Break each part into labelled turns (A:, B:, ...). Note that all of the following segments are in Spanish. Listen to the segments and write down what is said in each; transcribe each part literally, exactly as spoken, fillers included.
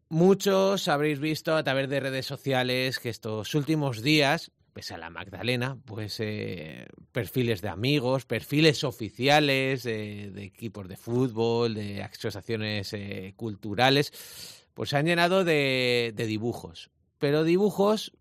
A: Muchos habréis visto a través de redes sociales que estos últimos días, pese a la Magdalena, pues eh, perfiles de amigos, perfiles oficiales eh, de equipos de fútbol, de asociaciones eh, culturales, pues se han llenado de, de dibujos. Pero dibujos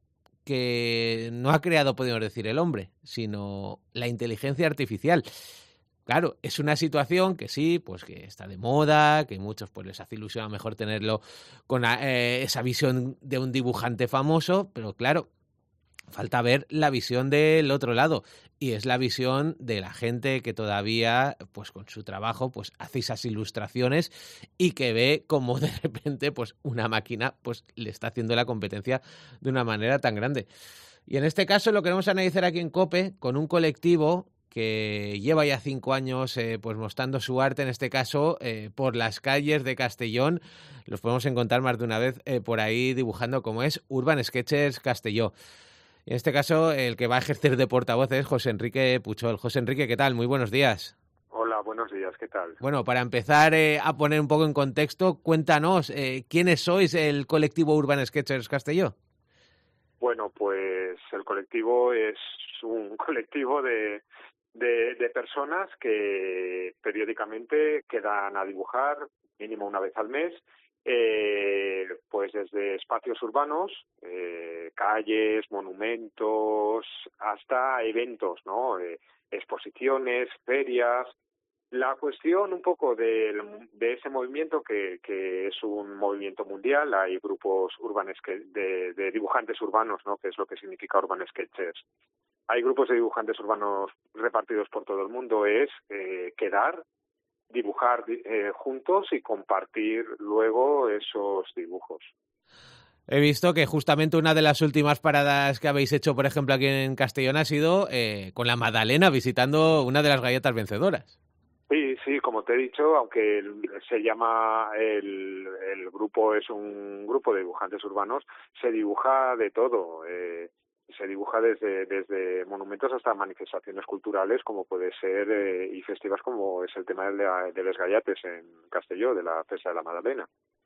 A: que no ha creado, podemos decir, el hombre, sino la inteligencia artificial. Claro, es una situación que sí, pues que está de moda, que muchos pues les hace ilusión a lo mejor tenerlo con eh, esa visión de un dibujante famoso, pero claro, falta ver la visión del otro lado, y es la visión de la gente que todavía, pues con su trabajo, pues hace esas ilustraciones y que ve cómo de repente, pues una máquina, pues le está haciendo la competencia de una manera tan grande. Y en este caso lo queremos analizar aquí en COPE con un colectivo que lleva ya cinco años eh, pues mostrando su arte, en este caso eh, por las calles de Castellón. Los podemos encontrar más de una vez eh, por ahí dibujando, como es Urban Sketchers Castelló. En este caso, el que va a ejercer de portavoz es José Enrique Puchol. José Enrique, ¿qué tal? Muy buenos días.
B: Hola, buenos días, ¿qué tal?
A: Bueno, para empezar eh, a poner un poco en contexto, cuéntanos, eh, ¿quiénes sois el colectivo Urban Sketchers Castelló?
B: Bueno, pues el colectivo es un colectivo de, de, de personas que periódicamente quedan a dibujar mínimo una vez al mes, eh, pues desde espacios urbanos, eh, calles, monumentos, hasta eventos, ¿no? Eh, exposiciones, ferias. La cuestión un poco de, de ese movimiento, que, que es un movimiento mundial, hay grupos urbanos de, de dibujantes urbanos, ¿no? Que es lo que significa Urban Sketchers. Hay grupos de dibujantes urbanos repartidos por todo el mundo, es eh, quedar, dibujar eh, juntos y compartir luego esos dibujos.
A: He visto que justamente una de las últimas paradas que habéis hecho, por ejemplo, aquí en Castellón ha sido eh, con la Magdalena, visitando una de las galletas vencedoras.
B: Sí, sí, como te he dicho, aunque se llama, el, el grupo es un grupo de dibujantes urbanos, se dibuja de todo. Eh, se dibuja desde, desde monumentos hasta manifestaciones culturales, como puede ser, eh, y festivas, como es el tema de, de Les Gallates en Castelló, de la Festa de la Magdalena.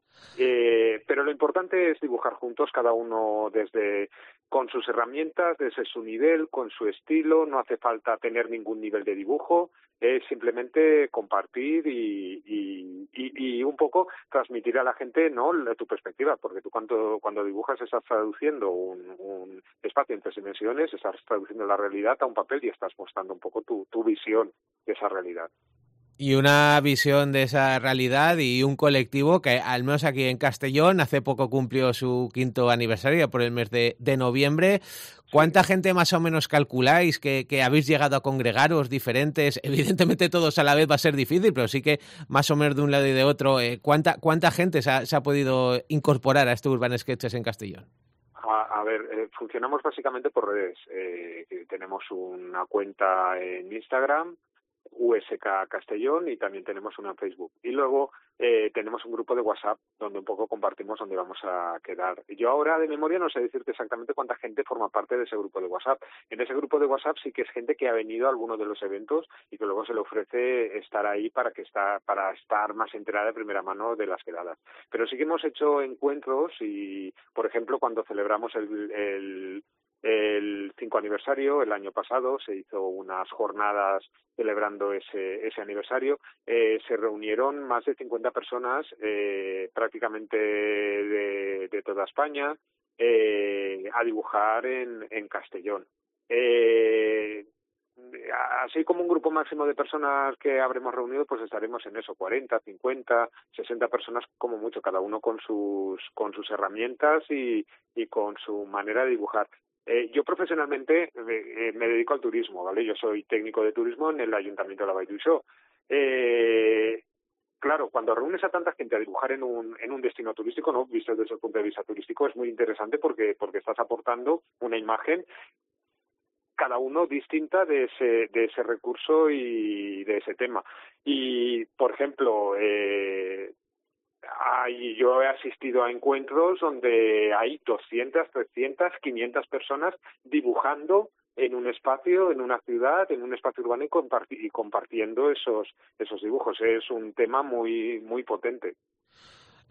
B: Eh, pero lo importante es dibujar juntos, cada uno desde con sus herramientas, desde su nivel, con su estilo. No hace falta tener ningún nivel de dibujo, es simplemente compartir y, y, y, y un poco transmitir a la gente, ¿no?, tu perspectiva, porque tú cuando, cuando dibujas estás traduciendo un, un espacio en tres dimensiones, estás traduciendo la realidad a un papel y estás mostrando un poco tu, tu visión de esa realidad.
A: Y una visión de esa realidad y un colectivo que, al menos aquí en Castellón, hace poco cumplió su quinto aniversario, por el mes de, de noviembre. ¿Cuánta
B: Sí.
A: gente más o menos calculáis que, que habéis llegado a congregaros diferentes? Evidentemente todos a la vez va a ser difícil, pero sí que más o menos de un lado y de otro. Eh, ¿cuánta, ¿Cuánta gente se ha, se ha podido incorporar a este Urban Sketches en Castellón?
B: A, a ver, eh, funcionamos básicamente por redes. Eh, tenemos una cuenta en Instagram, U S K Castellón, y también tenemos una en Facebook. Y luego eh, tenemos un grupo de WhatsApp donde un poco compartimos dónde vamos a quedar. Yo ahora de memoria no sé decirte exactamente cuánta gente forma parte de ese grupo de WhatsApp. En ese grupo de WhatsApp sí que es gente que ha venido a alguno de los eventos y que luego se le ofrece estar ahí para que está, para estar más enterada de primera mano de las quedadas. Pero sí que hemos hecho encuentros y, por ejemplo, cuando celebramos el, el el cinco aniversario, el año pasado, se hizo unas jornadas celebrando ese, ese aniversario. Eh, se reunieron más de cincuenta personas, eh, prácticamente de, de toda España, eh, a dibujar en, en Castellón. Eh, así como un grupo máximo de personas que habremos reunido, pues estaremos en eso, cuarenta, cincuenta, sesenta personas como mucho, cada uno con sus, con sus herramientas y, y con su manera de dibujar. Eh, yo profesionalmente eh, me dedico al turismo, ¿vale? Yo soy técnico de turismo en el Ayuntamiento de la Vall d'Uixó. Eh, claro, cuando reúnes a tanta gente a dibujar en un en un destino turístico, ¿no?, visto desde el punto de vista turístico, es muy interesante porque porque estás aportando una imagen, cada uno distinta de ese de ese recurso y de ese tema. Y, por ejemplo, eh, Hay, yo he asistido a encuentros donde hay doscientas, trescientas, quinientas personas dibujando en un espacio, en una ciudad, en un espacio urbano y, comparti- y compartiendo esos esos dibujos. Es un tema muy muy potente.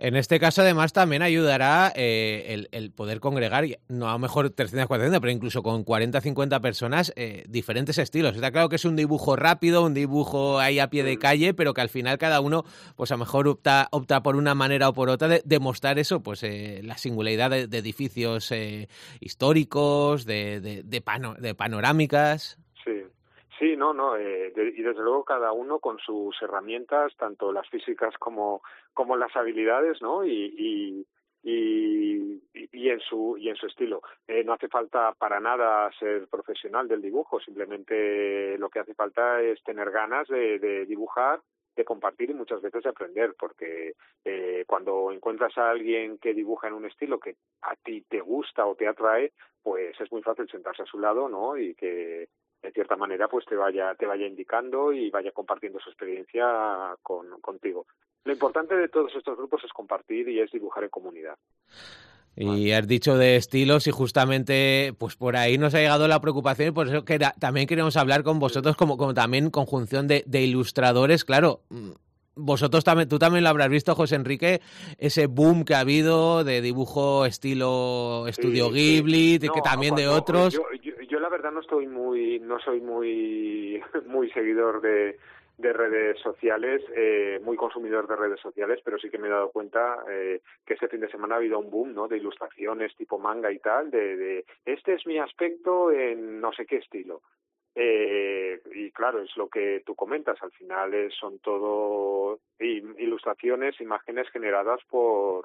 A: En este caso, además, también ayudará eh, el, el poder congregar, no a lo mejor trescientas, cuatrocientas, pero incluso con cuarenta, cincuenta personas, eh, diferentes estilos. Está claro que es un dibujo rápido, un dibujo ahí a pie de calle, pero que al final cada uno, pues a lo mejor opta, opta por una manera o por otra de, de mostrar eso, pues eh, la singularidad de, de edificios eh, históricos, de, de, de, pano, de panorámicas.
B: Sí. Sí, no, no, eh, de, y desde luego cada uno con sus herramientas, tanto las físicas como como las habilidades, ¿no? Y y, y, y en su y en su estilo. Eh, no hace falta para nada ser profesional del dibujo, simplemente lo que hace falta es tener ganas de, de dibujar, de compartir y muchas veces de aprender, porque eh, cuando encuentras a alguien que dibuja en un estilo que a ti te gusta o te atrae, pues es muy fácil sentarse a su lado, ¿no? Y que de cierta manera pues te vaya te vaya indicando y vaya compartiendo su experiencia con contigo. Lo importante de todos estos grupos es compartir y es dibujar en comunidad.
A: Y has dicho de estilos y justamente pues por ahí nos ha llegado la preocupación y por eso que era, también queremos hablar con vosotros como, como también conjunción de, de ilustradores, claro. Vosotros también, tú también lo habrás visto, José Enrique, ese boom que ha habido de dibujo estilo Estudio
B: Sí,
A: Ghibli,
B: sí.
A: de
B: No,
A: que también de
B: cuando
A: otros.
B: yo, yo yo la verdad no estoy muy no soy muy muy seguidor de de redes sociales, eh, muy consumidor de redes sociales, pero sí que me he dado cuenta eh, que este fin de semana ha habido un boom, ¿no? De ilustraciones tipo manga y tal, de, de este es mi aspecto en no sé qué estilo. Eh, y claro, es lo que tú comentas, al final es, son todo ilustraciones, imágenes generadas por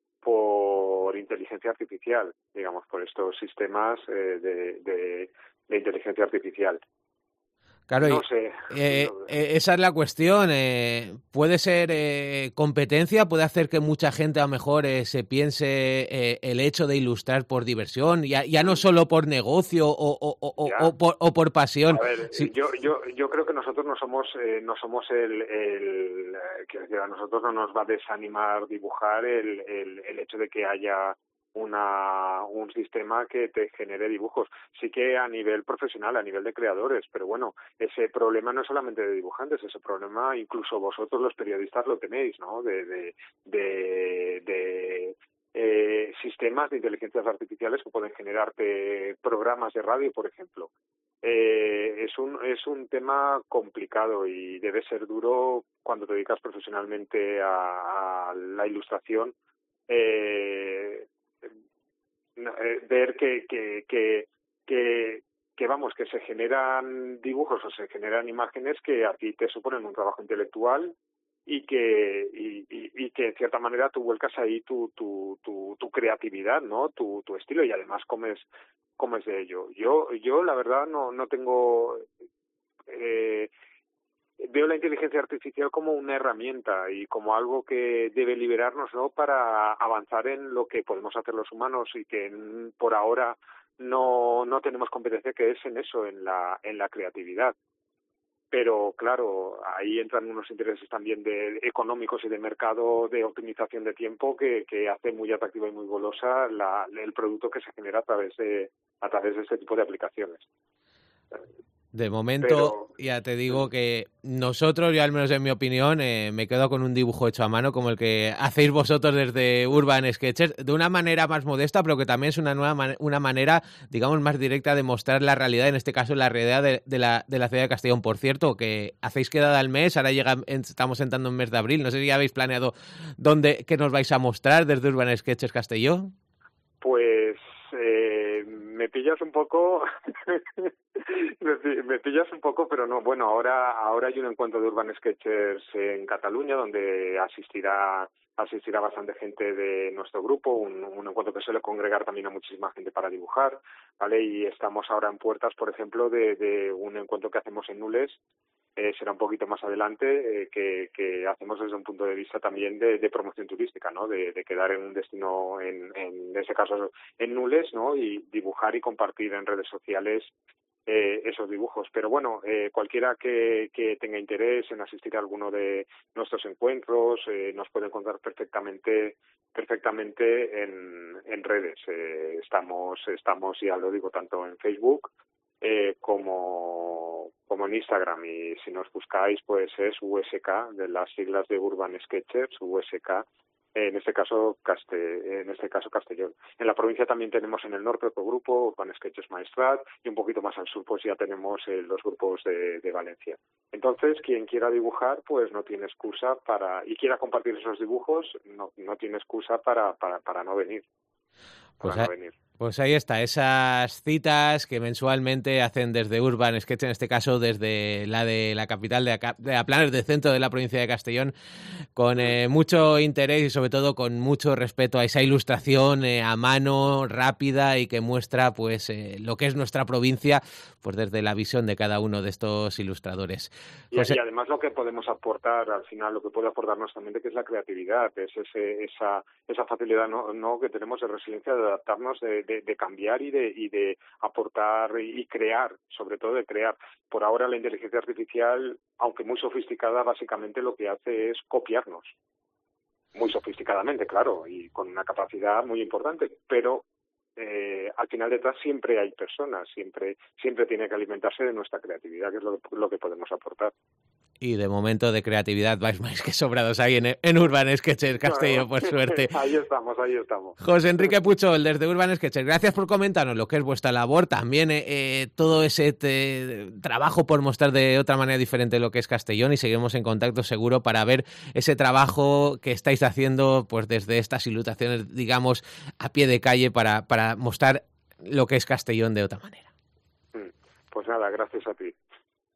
B: por inteligencia artificial, digamos, por estos sistemas eh, de, de, de inteligencia artificial.
A: Claro,
B: No
A: y
B: sé.
A: eh, eh, esa es la cuestión. Eh, ¿puede ser eh, competencia? ¿Puede hacer que mucha gente a lo mejor eh, se piense eh, el hecho de ilustrar por diversión? Ya, ya no solo por negocio o, o, o, o,
B: Ya.
A: o, por, o por pasión.
B: A ver,
A: Sí.
B: yo yo yo creo que nosotros no somos eh, no somos el, el eh, quiero decir, a nosotros no nos va a desanimar dibujar el, el el hecho de que haya una un sistema que te genere dibujos. Sí que a nivel profesional, a nivel de creadores, pero bueno, ese problema no es solamente de dibujantes, ese problema incluso vosotros los periodistas lo tenéis, ¿no? De de de, de eh, sistemas de inteligencias artificiales que pueden generarte programas de radio, por ejemplo. Eh, es un es un tema complicado y debe ser duro cuando te dedicas profesionalmente a, a la ilustración, eh, eh, ver que que, que que que vamos que se generan dibujos o se generan imágenes que a ti te suponen un trabajo intelectual y que y, y, y que en cierta manera tú vuelcas ahí tu tu tu, tu creatividad, ¿no? Tu tu estilo y además comes comes de ello. Yo yo la verdad no no tengo eh, veo la inteligencia artificial como una herramienta y como algo que debe liberarnos, ¿no? Para avanzar en lo que podemos hacer los humanos y que en, por ahora no no tenemos competencia, que es en eso, en la en la creatividad. Pero claro, ahí entran unos intereses también de económicos y de mercado de optimización de tiempo que, que hace muy atractiva y muy golosa la, el producto que se genera a través de a través de este tipo de aplicaciones.
A: De momento,
B: Pero
A: ya te digo que nosotros, yo al menos en mi opinión, eh, me quedo con un dibujo hecho a mano como el que hacéis vosotros desde Urban Sketchers, de una manera más modesta, pero que también es una nueva man- una manera, digamos, más directa de mostrar la realidad, en este caso la realidad de, de, la, de la ciudad de Castellón. Por cierto, que hacéis quedada al mes, ahora llega, estamos entrando en mes de abril, no sé si ya habéis planeado dónde, qué nos vais a mostrar desde Urban Sketchers Castellón.
B: pues eh, me pillas un poco, me, me pillas un poco, pero no. Bueno, ahora ahora hay un encuentro de Urban Sketchers en Cataluña donde asistirá asistirá bastante gente de nuestro grupo, un, un encuentro que suele congregar también a muchísima gente para dibujar, ¿vale? Y estamos ahora en puertas, por ejemplo, de, de un encuentro que hacemos en Nules. Eh, será un poquito más adelante, eh, que, que hacemos desde un punto de vista también de, de promoción turística, ¿no? De, de quedar en un destino, en, en ese caso en Nules, ¿no? Y dibujar y compartir en redes sociales eh, esos dibujos. Pero bueno, eh, cualquiera que, que tenga interés en asistir a alguno de nuestros encuentros eh, nos puede encontrar perfectamente perfectamente en, en redes. Eh, estamos, estamos, ya lo digo, tanto en Facebook eh, como, como en Instagram, y si nos buscáis pues es U S K, de las siglas de Urban Sketchers, U S K, en este caso Caste, en este caso Castellón. En la provincia también tenemos en el norte otro grupo, Urban Sketches Maestrat, y un poquito más al sur pues ya tenemos eh, los grupos de, de Valencia. Entonces, quien quiera dibujar, pues no tiene excusa para, y quiera compartir esos dibujos, no, no tiene excusa para, para, para no venir. Para
A: Pues,
B: no
A: a,
B: venir.
A: pues ahí está, esas citas que mensualmente hacen desde Urban Sketch, en este caso desde la de la capital de, Aca- de Aplanes, del centro de la provincia de Castellón, con eh, mucho interés y sobre todo con mucho respeto a esa ilustración eh, a mano, rápida y que muestra pues eh, lo que es nuestra provincia, pues desde la visión de cada uno de estos ilustradores.
B: Y,
A: José...
B: y además lo que podemos aportar, al final, lo que puede aportarnos también, que es la creatividad, es ese, esa, esa facilidad no, no que tenemos de resiliencia, de adaptarnos, de, de, de cambiar y de, y de aportar y crear, sobre todo de crear. Por ahora la inteligencia artificial, aunque muy sofisticada, básicamente lo que hace es copiarnos. Muy sofisticadamente, claro, y con una capacidad muy importante, pero eh, al final detrás siempre hay personas, siempre siempre tiene que alimentarse de nuestra creatividad, que es lo, lo que podemos aportar.
A: Y de momento de creatividad vais más que sobrados ahí en, en Urban Sketches Castellón, por suerte.
B: Ahí estamos, ahí estamos.
A: José Enrique Puchol, desde Urban Sketches, gracias por comentarnos lo que es vuestra labor, también eh, eh, todo ese te, trabajo por mostrar de otra manera diferente lo que es Castellón, y seguiremos en contacto seguro para ver ese trabajo que estáis haciendo pues desde estas ilustraciones, digamos, a pie de calle para, para mostrar lo que es Castellón de otra manera.
B: Pues nada, gracias a ti.